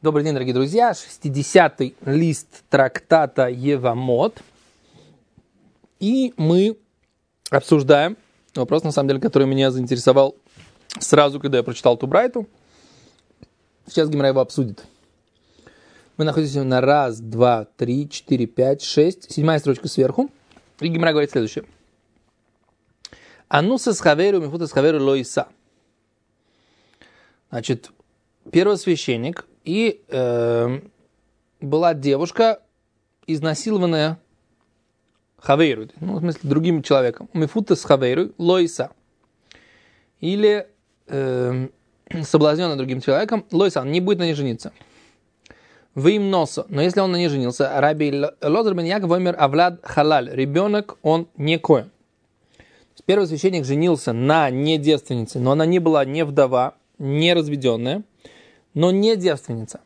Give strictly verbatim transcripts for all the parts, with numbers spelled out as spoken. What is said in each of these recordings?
Добрый день, дорогие друзья. шестидесятый лист трактата Евамот. И мы обсуждаем вопрос, на самом деле, который меня заинтересовал сразу, когда я прочитал эту брайту. Сейчас Гемара его обсудит. Мы находимся на раз, два, три, четыре, пять, шесть. Седьмая строчка сверху. И Гемара говорит следующее. Ануса с хаверу, мифута с хаверу лоиса. Значит, первосвященник и э, была девушка, изнасилованная хавейру, ну, в смысле, другим человеком. Мифута с хавейру лоиса. Или э, соблазненная другим человеком, лоиса, он не будет на ней жениться. Вы им носа. Но если он на ней женился, раби Лозер бен Яков вомер авлад халаль. Ребенок, он не коэн. Первый священник женился на недевственнице, но она не была не вдова, не разведенная, но не девственница.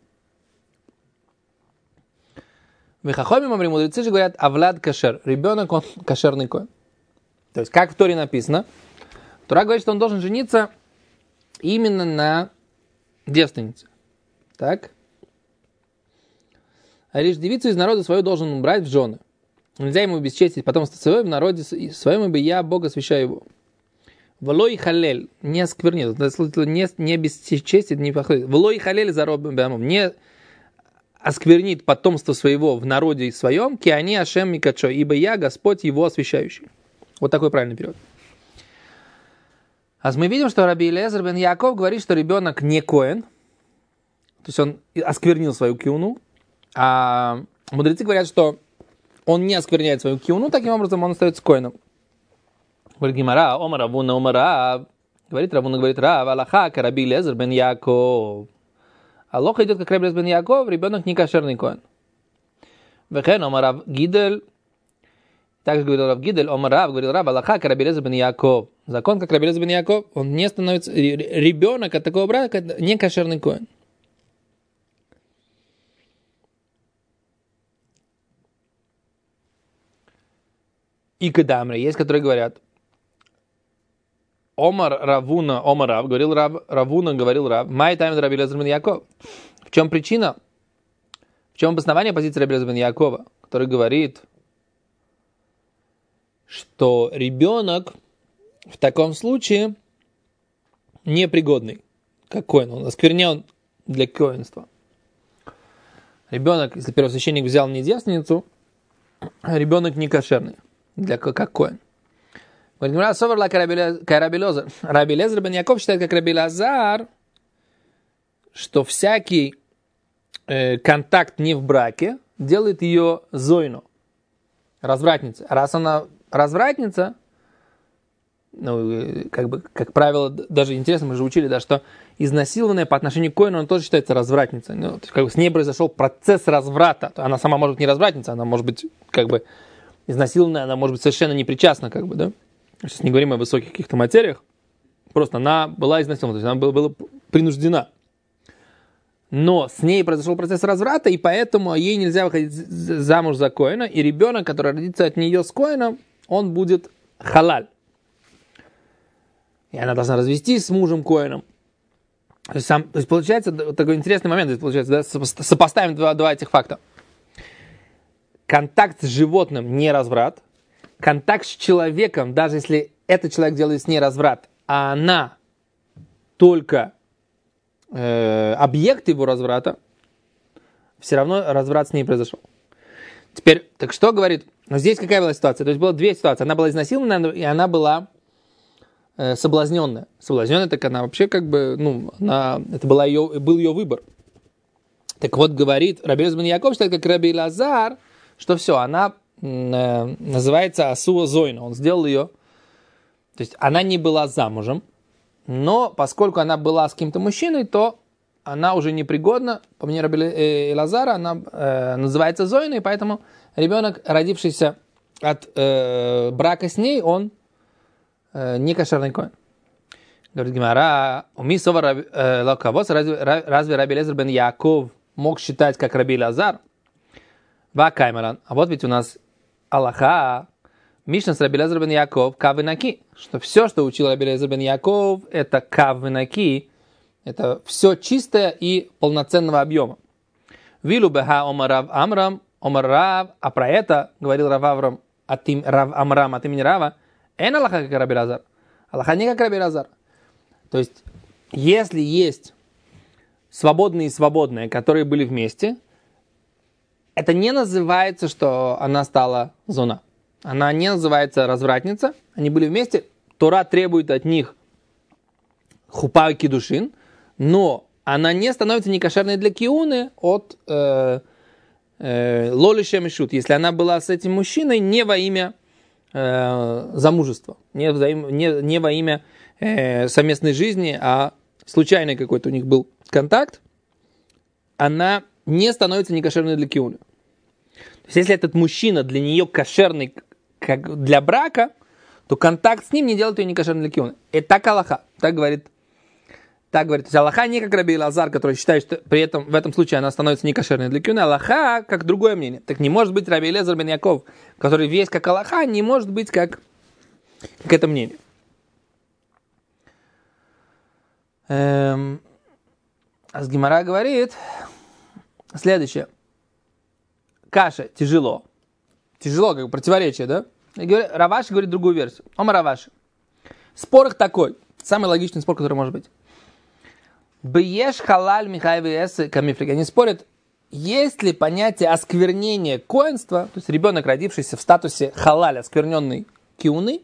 В Хахоме мамри мудрецы же говорят авлад кашер. Ребенок, он кошерный коэн. То есть, как в Торе написано, Тора говорит, что он должен жениться именно на девственнице. Так? А лишь девицу из народа свою должен брать в жены. Нельзя ему бесчестить потомство свое в народе своем, ибо я Бог освящаю его. Влой халель, не осквернит, не, не бесчестит, не похвалит. Влой халель за робом бямом, не осквернит потомство своего в народе своем, киани ашем микачо, ибо я Господь его освящающий. Вот такой правильный перевод. А мы видим, что раби Элиэзер бен Яков говорит, что ребенок не коэн, то есть он осквернил свою киуну, а мудрецы говорят, что он не оскверняет свою киуну, таким образом он остается коэном. Говорит Гемара, Омар Равуна, Омар Рав. Говорит Равуна, говорит Рав, Аллаха, как раби Элиэзер бен Яков. Аллаха идет как раби Элиэзер бен Яков, ребенок не кошерный коэн. Вехен, Омар Рав Гидель. Также говорил Рав Гидель, Омар Рав, говорил Рав, Аллаха, как раби Элиэзер бен Яков. Закон, как раби Элиэзер бен Яков, он не становится, ребенок от такого брака не кошерный коэн. И кадамры есть, которые говорят, Омар Равуна, Омар Рав, говорил Рав, Равуна, говорил Рав, Май тайм раби Элиэзер бен Яков. В чем причина? В чем обоснование позиции раби Элиэзера бен Якова, который говорит, что ребенок в таком случае непригодный, как коэн, он осквернен для коэнства. Ребенок, если первосвященник взял не девственницу, ребенок не кошерный, для, как коэн. Говорит, раби Элиэзер бен Яков считает, как раби Элазар, что всякий э, контакт не в браке делает ее зойну, развратницей. Раз она развратница, ну, как бы, как правило, даже интересно, мы же учили, да, что изнасилованная по отношению к коэну, она тоже считается развратницей. Ну, то есть, как бы с ней произошел процесс разврата. Она сама может быть не развратница, она может быть, как бы, изнасилованная, она может быть совершенно не причастна, как бы, да. Сейчас не говорим о высоких каких-то материях. Просто она была изнасилована, то есть она была, была принуждена. Но с ней произошел процесс разврата, и поэтому ей нельзя выходить замуж за коэна, и ребенок, который родится от нее с коэном, он будет халаль. И она должна развестись с мужем коэном. То есть, сам, то есть получается такой интересный момент, то есть, получается, да, сопоставим два, два этих факта. Контакт с животным не разврат. Контакт с человеком, даже если этот человек делает с ней разврат, а она только э, объект его разврата, все равно разврат с ней произошел. Теперь, так что говорит? Но здесь какая была ситуация? То есть было две ситуации. Она была изнасилована, и она была э, соблазненная. Соблазненная, так она вообще как бы, ну, она, это была ее, был ее выбор. Так вот, говорит раби Элиэзер бен Яков, что как раби Элазар, что все, она э, называется асуа зойна. Он сделал ее, то есть она не была замужем, но поскольку она была с каким-то мужчиной, то она уже непригодна, по мнению раби Элазара, она э, называется зойной, поэтому ребенок, родившийся от э, брака с ней, он э, не кошерный коэн. Говорит Гемара, разве раби Элиэзер бен Яков мог считать, как раби Элазар? Вакаймаран. А вот ведь у нас Аллаха, Мишна с раби Элиэзер бен Яков, кавы наки. Что все, что учил раби Элиэзер бен Яков, это кавы наки, Это все чистое и полноценного объема. Вилу беха омар Рав Амрам, омар Рав, а про это говорил Рав Аврам, от им, Рав Амрам от имени Рава, эн Аллаха как Раби Элазар. Аллаха не как Раби Элазар. То есть, если есть свободные и свободные, которые были вместе, это не называется, что она стала зона. Она не называется развратница. Они были вместе. Тора требует от них хупа и кидушин, но она не становится некошерной для киуны от э, э, лоли шемишут, если она была с этим мужчиной не во имя э, замужества, не, не, не во имя э, совместной жизни, а случайный какой-то у них был контакт, она не становится некошерной для киуны. То есть, если этот мужчина для нее кошерный как для брака, то контакт с ним не делает ее некошерной для киуны. Это так Аллаха, так говорит. Так говорит. То есть Аллаха не как Раби Элазар, который считает, что при этом в этом случае она становится некошерной для киуны. Аллаха как другое мнение. Так не может быть Раби Элиэзер бен Яков, который весь как Аллаха, не может быть как, как это мнение. Эм, а с Гемара говорит следующее. Каша тяжело. Тяжело, как противоречие, да? И говорит, Раваши говорит другую версию. Ома Раваши. Спор их такой. Самый логичный спор, который может быть. Бьеш халаль михайвы эсы камифрик. Они спорят, есть ли понятие осквернения коэнства, то есть ребенок, родившийся в статусе халаль, оскверненный киуны,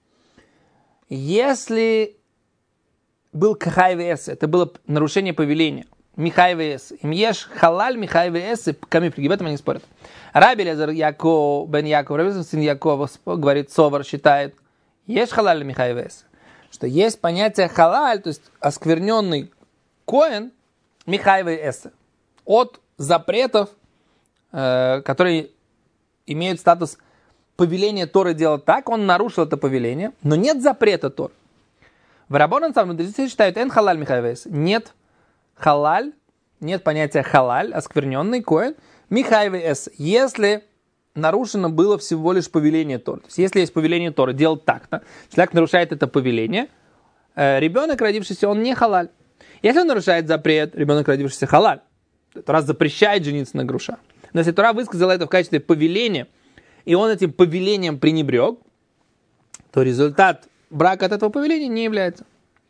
если был кахайвы эсы, это было нарушение повеления. Михайвы эсы. Им еш халаль михайвы эсы камифрик. В этом они спорят. Раби Элиэзер Яков, бен Яков, Раби Элиэзер сын Якова, говорит, Совар считает, еш халаль михайвы эсы, что есть понятие халаль, то есть оскверненный коэн, михайвы эсы, от запретов, э, которые имеют статус повеления Торы делать так, он нарушил это повеление, но нет запрета Торы. В Раббанан сам мудрецы считают, эн халаль михайвы эсы, нет халаль, нет понятия халаль, оскверненный коэн, михайвы эсы, если нарушено было всего лишь повеление Торы. То есть, если есть повеление Торы делать так-то, человек нарушает это повеление, э, ребенок, родившийся, он не халаль. Если он нарушает запрет, ребенок, родившийся, халаль. Тора запрещает жениться на груша. Но если Тора высказала это в качестве повеления, и он этим повелением пренебрег, то результат брака от этого повеления не является,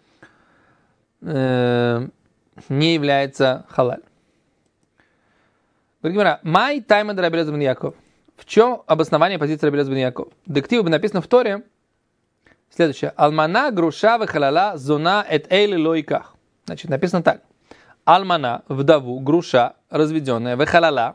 э, не является халаль. Май тайма Раби Элиэзер бен Яков. В чем обоснование позиции Раби Элиэзер бен Яков? Дективу написано в Торе следующее. Алмана груша вехалала зона эт эйли лоиках. Значит, написано так. Алмана, вдову, груша, разведенная, вехалала,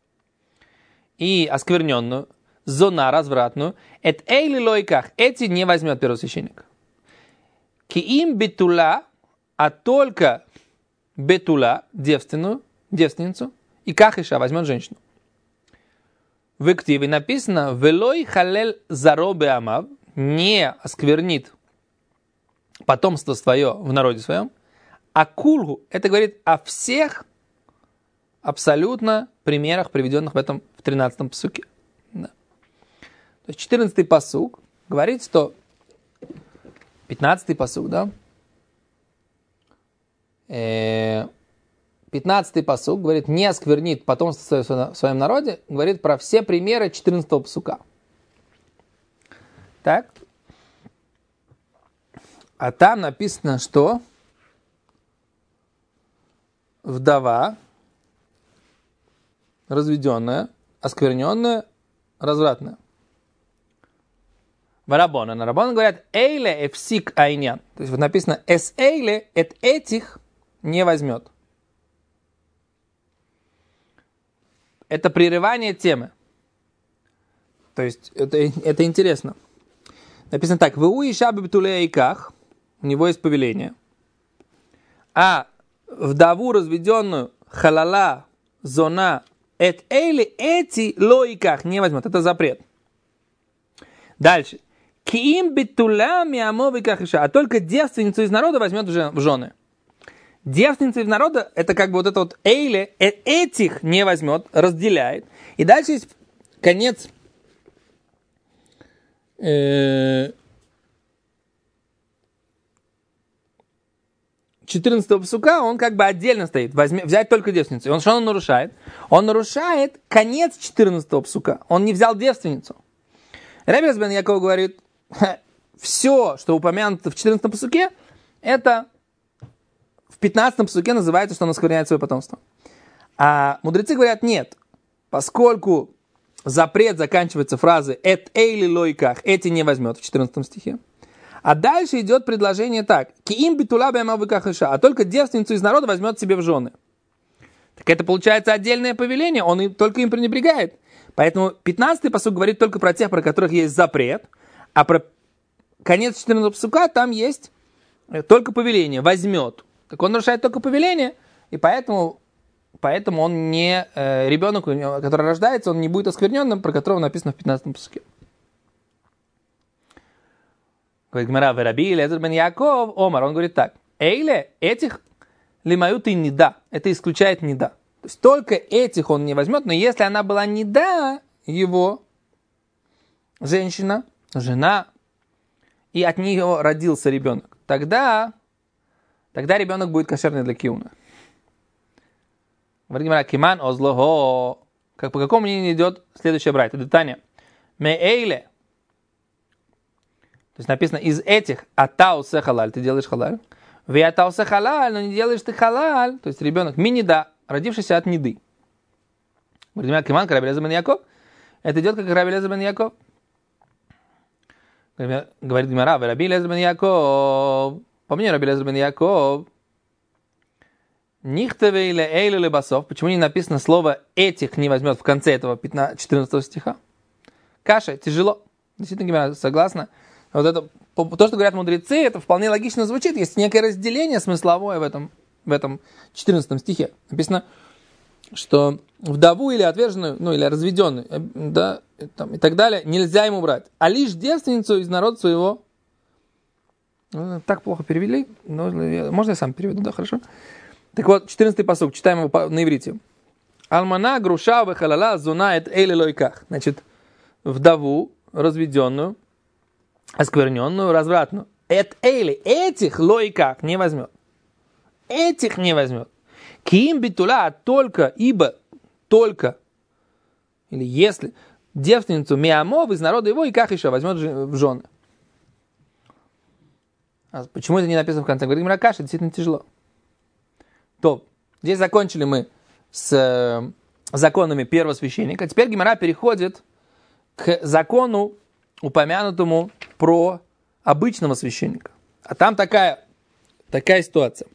и оскверненную, зона, развратную, эт эйли лоиках, эти не возьмет первосвященник. Киим бетула, а только бетула, девственную, девственницу, и кахиша возьмет женщину. В активе написано «Велой халель заробе амав» не осквернит потомство свое в народе своем, а кульгу, это говорит о всех абсолютно примерах, приведенных в этом в тринадцатом пасуке. Да. То есть четырнадцатый пасук говорит, что пятнадцатый пасук, да? Э- пятнадцатый пасук говорит, не осквернит потомство в своем народе, говорит про все примеры четырнадцатого пасука. Так? А там написано, что вдова, разведенная, оскверненная, развратная. Варабона. На Рабона говорят, эйле эфсик айнян. То есть вот написано, эс эйле, эт этих не возьмет. Это прерывание темы. То есть, это, это интересно. Написано так. «Вэу иша бебтуле айках». У него есть повеление. А вдову разведенную халала, зона, эт эйли, эти лоиках не возьмет. Это запрет. Дальше. «Киим бетуля миамов иках иша». А только девственницу из народа возьмет в жены. Девственница из народа, это как бы вот это вот эйли, э, этих не возьмет, разделяет. И дальше есть конец э, четырнадцатого псука, он как бы отдельно стоит. Возьми, взять только девственницу. И он что он нарушает? Он нарушает конец четырнадцатого псука. Он не взял девственницу. Рабби Элиэзер бен Яаков говорит, все, что упомянуто в четырнадцатом псуке, это в пятнадцатом псуке называется, что он оскверняет свое потомство. А мудрецы говорят, нет, поскольку запрет заканчивается фразой «эт эйли лойках», эти не возьмет в четырнадцатом стихе. А дальше идет предложение так. «Киим битула бэма выкахыша», а только девственницу из народа возьмет себе в жены. Так это получается отдельное повеление, он и, только им пренебрегает. Поэтому пятнадцатый пасук говорит только про тех, про которых есть запрет, а про конец четырнадцатого пасука там есть только повеление, возьмет. Так он нарушает только повеление, и поэтому, поэтому он не, э, ребенок, который рождается, он не будет оскверненным, про которого написано в пятнадцатом пасуке. Говорит Гемара, Рабби Элиэзер бен Яаков, Омар, он говорит так, эйле, этих лимают и неда, это исключает неда. То есть только этих он не возьмет, но если она была неда, его женщина, жена, и от нее родился ребенок, тогда, тогда ребенок будет кошерный для киуна. Говорит Гемара, киман озлого, как по какому мнению идет следующая брайта, детание, ме эйле, то есть написано, из этих атаусе халаль, ты делаешь халаль. Вы атаусе халаль, но не делаешь ты халаль. То есть ребенок минида, родившийся от ниды. Говорит, киман, Рабби Элиэзер бен Яаков. Это идет как Рабби Элиэзер бен Яаков. Говорит Гемара, Рабби Элиэзер бен Яаков. По мнению Рабби Элиэзер бен Яаков. Нихтеве или эйле или басов. Почему не написано слово этих не возьмет в конце этого четырнадцатого стиха? Каша, тяжело. Действительно, Гемара согласна. Вот это, то, что говорят мудрецы, это вполне логично звучит. Есть некое разделение смысловое в этом, в этом четырнадцатом стихе. Написано, что вдову или отверженную, ну или разведенную, да, там, и так далее, нельзя ему брать. А лишь девственницу из народа своего. Ну, так плохо перевели. Но, можно я сам переведу, да, хорошо? Так вот, четырнадцатый пасук, читаем его на иврите. Алмана груша вехалала зунает эйли лойках. Значит, вдову, разведенную, оскверненную, развратную. Эт эйли, этих лойках не возьмет. Этих не возьмет. Киим битула, только, ибо, только, или если, девственницу миамов из народа его, и как еще возьмет в жены. А почему это не написано в конце? Говорит Гемара, каша, действительно тяжело. То, здесь закончили мы с э, законами первого священника. Теперь Гемара переходит к закону, упомянутому про обычного священника. А там такая, такая ситуация.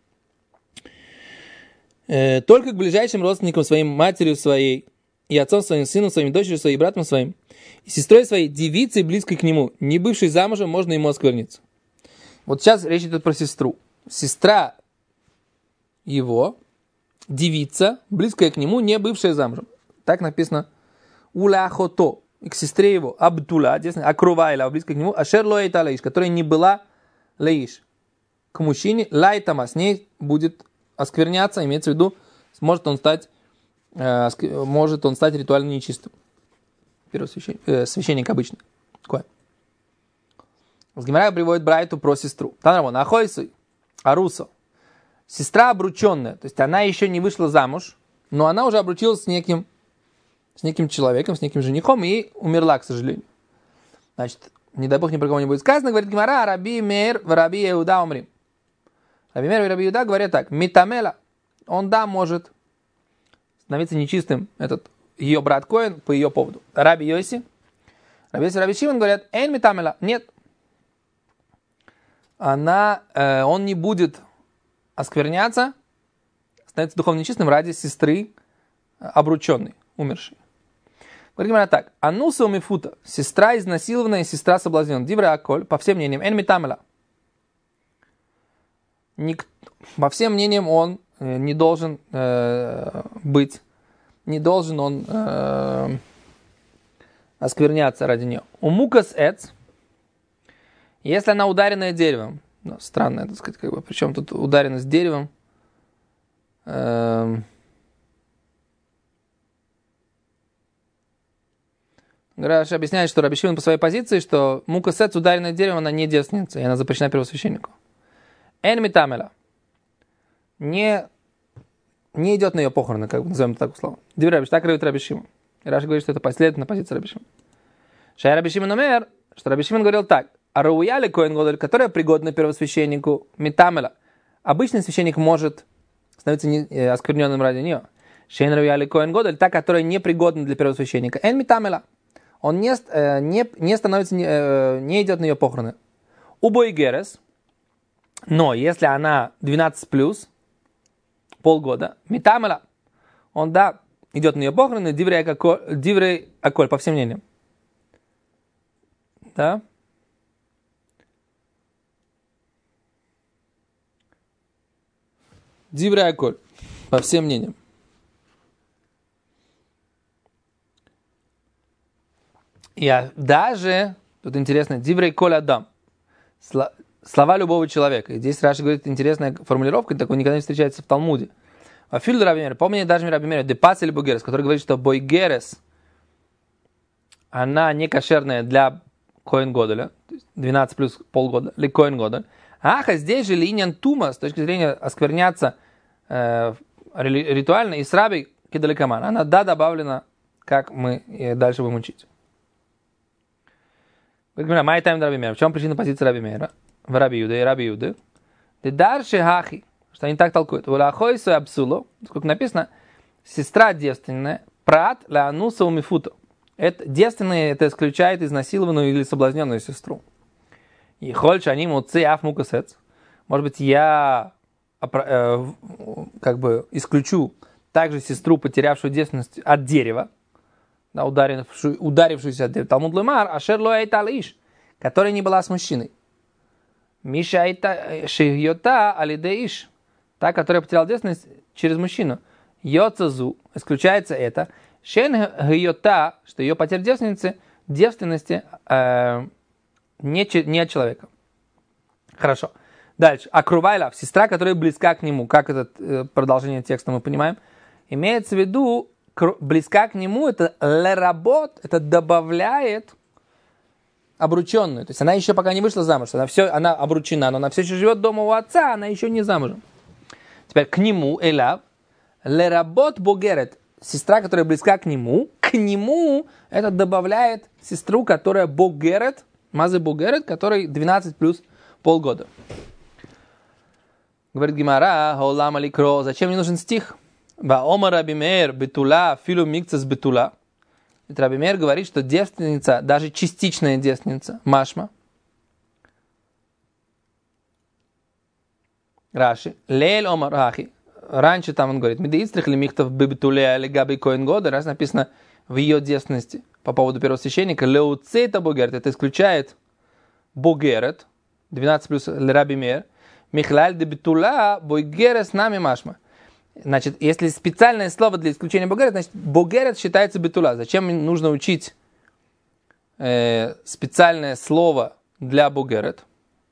Э, только к ближайшим родственникам своим, матерью своей, и отцом своим, сыном своим, дочерью своей, и братом своим, и сестрой своей, девицей, близкой к нему, не бывшей замужем, можно ему оскверниться. Вот сейчас речь идет про сестру. Сестра его, девица, близкая к нему, не бывшая замужем. Так написано уляхото. И к сестре его, Абдула, Акрувайла, близко к нему, Ашер лоэйта лаиш, которая не была лаиш. К мужчине, лайтама, с ней будет оскверняться, имеется в виду, может он стать, э, может он стать ритуально нечистым. Первый священник, э, священник обычный. Такое. С Гемара приводит брайту про сестру. Танрамон, ахойсуй, арусо. Сестра обрученная, то есть она еще не вышла замуж, но она уже обручилась с неким с неким человеком, с неким женихом, и умерла, к сожалению. Значит, не дай бог ни про кого не будет сказано, говорит Гемара, Раби Меир в Раби Иуда умрим. Раби Меир и Раби Иуда говорят так, Митамела, он, да, может становиться нечистым, этот ее брат Коэн, по ее поводу. Раби Йоси, Раби Йоси и Раби Шимон говорят, Эйн Митамела, нет. Она, э, он не будет оскверняться, становится духовно нечистым ради сестры обрученной, умершей. Говорит Гемара так. Ануса умифута. Сестра изнасилованная, сестра соблазненная. Дивра аколь. По всем мнениям. Эн митамела. По всем мнениям он э, не должен э, быть. Не должен он э, оскверняться ради нее. Умукас эц. Если она ударенная деревом. Ну, странно, так сказать, как бы. Причем тут ударенность деревом. Э, Раши объясняет, что Раби Шимон по своей позиции, что мука сец, ударенная деревом, она не девственница, и она запрещена первосвященнику. Эн митамела. не, не идет на ее похороны, как бы назовем это так условно. Диврабиш, так говорит Раби Шимон. И Раши говорит, что это последовательная позиция Раби Шимона. Шай Раби Шимон умер, что Раби Шимон говорил так. Арауяли коэн годоль, которая пригодна первосвященнику, митамела. Обычный священник может становиться не, э, оскверненным ради нее. Шейн рауяли коэн годоль, та, которая не пригодна для первосвященника. Эн митамела. Он не, э, не, не становится, не, э, не идет на ее похороны. Убой герес. Но если она двенадцать плюс, полгода, митамела, он, да, идет на ее похороны, диврей аколь, по всем мнениям. Да? Диврей аколь, по всем мнениям. И даже, тут интересно, диврей коль адам, слова любого человека. И здесь Раши говорит, интересная формулировка, такой никогда не встречается в Талмуде. А Фильд Раби Мейер, помните даже Раби Мейер, депас или бугерес, который говорит, что бойгерес, она не кошерная для коэн годоля, двенадцать плюс полгода, или коэн годоль. Аха, здесь же линиян тума, с точки зрения оскверняться э, ритуально, и с раби кедаликаман. Она, да, добавлена, как мы дальше будем учить. Май тайм Раби Мейер. В чем причина позиции Раби Мейера? В Раби Юде и Раби Юде. Дедарши хахи. Что они так толкуют. Улахойсу абсуло. Сколько написано, сестра девственная, прат леануса умифуто. Это девственная, это исключает изнасилованную или соблазненную сестру. И хольш они муци аф мукасец. Может быть, я э, как бы исключу также сестру, потерявшую девственность от дерева, да, ударившую, ударившуюся от дерева. Талмуд лемар, ашер ло эйта лиш, которая не была с мужчиной. Миша эйта шигьота алидеиш, та, которая потеряла девственность через мужчину. Йоцазу, исключается это. Шен гьота, что ее потеря девственности, девственности э, не, не от человека. Хорошо. Дальше. Акрувайла, сестра, которая близка к нему. Как это э, продолжение текста мы понимаем? Имеется в виду, близка к нему, это леработ, это добавляет обрученную. То есть она еще пока не вышла замуж. Она, все, она обручена, но она все еще живет дома у отца, она еще не замужем. Теперь к нему, элав, леработ богерет, сестра, которая близка к нему, к нему это добавляет сестру, которая богерет, мазы богерет, которой двенадцать плюс полгода. Говорит Гемара, холам аликро, зачем мне нужен стих? Ваома Раби Мейер бетула филу микцес бетула. Раби Мейер говорит, что девственница, даже частичная девственница, машма, Раши, лейль омар ахи. Раньше там он говорит, медеистрих ли михтов бебетуле или габи коэн года, раз написано в ее девственности по поводу первосвященника, леуцейта богерет, это исключает богерет, двенадцать плюс Раби Мейер, михлаль де бетула богерет с нами машма. Значит, если специальное слово для исключения богерет, значит, богерет считается бетула. Зачем нужно учить э, специальное слово для богерет?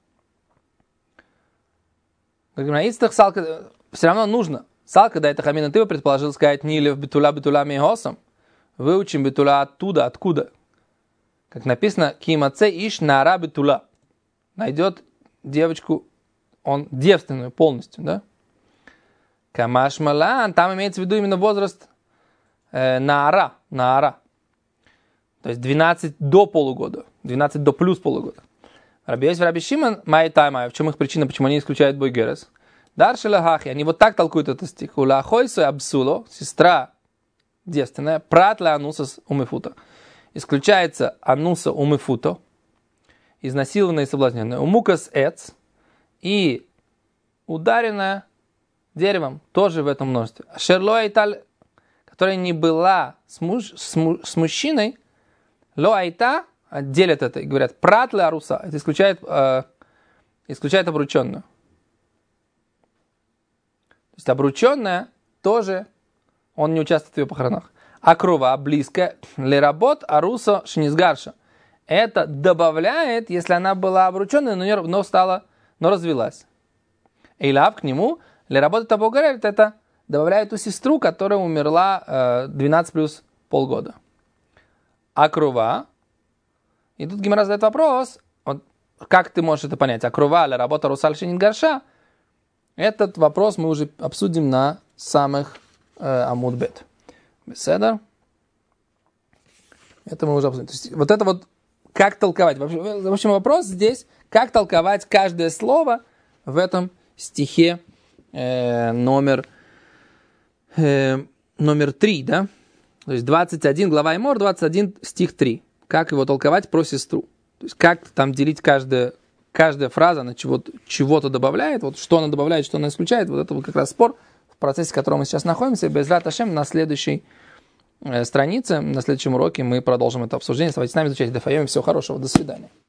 Все равно нужно. Салка, да, это хамина, ты бы предположил сказать, не или в бетула бетула мейхосом. Выучим бетула оттуда, откуда. Как написано, кимаце иш нара бетула. Найдет девочку, он девственную полностью, да? Камаш малан, там имеется в виду именно возраст э, наара, наара. То есть двенадцать до полугода, двенадцать до плюс полугода. Раби Йосиф, Раби Шимон, май таймай, в чем их причина, почему они исключают бойгерес? Даршила хахи, они вот так толкуют этот стих. Улахойсу абсуло, сестра девственная, пратла ануса умифута. Исключается ануса умифуто, изнасилованная и соблазненная. Умукас эц и ударенная деревом, тоже в этом множестве. Шерло айталь, которая не была с, муж, с, муж, с мужчиной, ло айта, делят это и говорят, прат ле аруса, это исключает, э, исключает обрученную. То есть обрученная тоже, он не участвует в ее похоронах. А крова близкая, ле работ аруса шинизгарша. Это добавляет, если она была обрученная, но, не, но стала, но развелась. Эйлав к нему, для работы того говорит, это добавляет ту сестру, которая умерла э, двенадцать плюс полгода. А крова, и тут Гемара задает вопрос, вот, как ты можешь это понять? А крова, для работы русаль шинит гарша, Этот вопрос мы уже обсудим на самых э, Амуд Бет. Беседа. Это мы уже обсудим. То есть, вот это вот, как толковать. В общем, вопрос здесь, как толковать каждое слово в этом стихе э, номер, э, номер три, да? То есть двадцать один, глава Эмор, двадцать один, стих три. Как его толковать про сестру. То есть как там делить каждое, каждая фраза, она чего-то, чего-то добавляет, вот что она добавляет, что она исключает. Вот это вот как раз спор, в процессе, в котором мы сейчас находимся. Безрат Ашем на следующей э, странице, на следующем уроке мы продолжим это обсуждение. Оставайтесь с нами, изучайте Дафайом. Всего хорошего, до свидания.